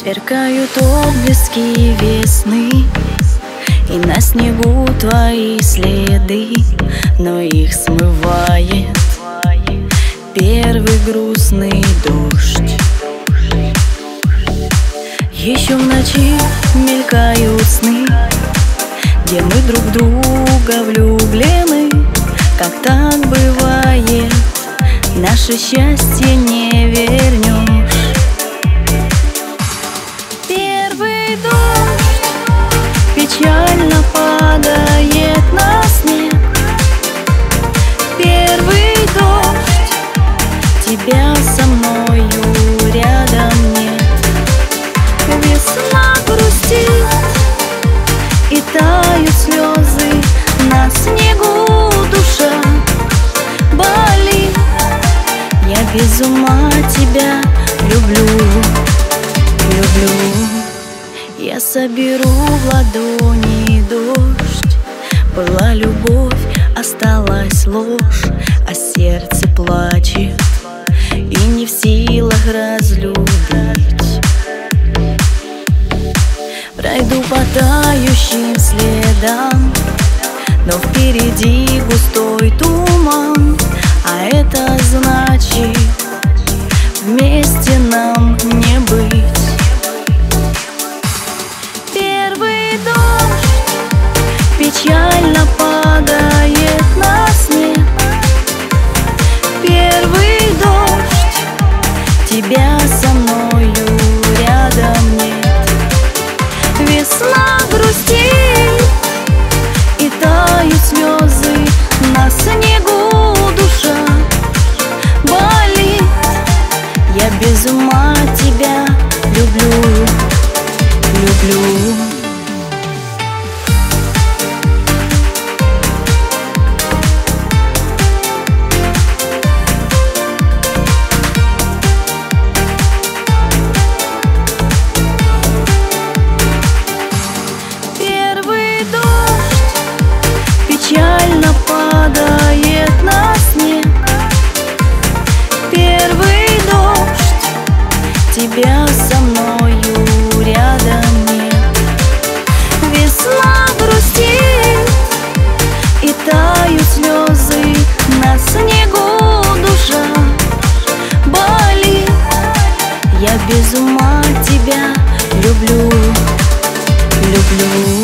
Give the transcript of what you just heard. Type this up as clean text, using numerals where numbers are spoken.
Сверкают отблески весны, и на снегу твои следы, но их смывает первый грустный дождь. Еще в ночи мелькают сны, где мы друг в друга влюблены. Как так бывает, наше счастье не вернешь. Первый дождь печально падает на снег. Первый дождь, тебя со мною рядом нет. Весна грустит, и тают слезы, на снегу душа болит. Я без ума тебя люблю, люблю. Я соберу в ладони дождь. Была любовь, осталась ложь, а сердце плачет и не в силах разлюбить. Пройду по тающим следам, но впереди густой туман, а это значит, вместе нам не быть. Первый дождь печально падает на снег. Первый дождь, тебя со мною рядом нет. Весна грустит, и тают слезы, на снегу душа болит. Я без ума тебя люблю, люблю. Печально падает на снег. Первый дождь, тебя со мною рядом нет. Весна грустит, и тают слезы, на снегу душа болит. Я без ума тебя люблю, люблю.